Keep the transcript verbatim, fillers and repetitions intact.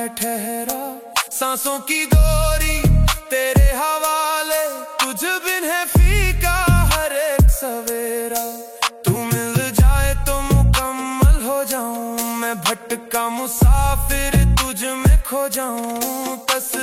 ठहरा, सांसों की डोरी तेरे हवाले, तुझ बिन है फीका हर एक सवेरा। तू मिल जाए तो मुकम्मल हो जाऊं, मैं भटका मुसाफिर तुझ में खो जाऊं। तस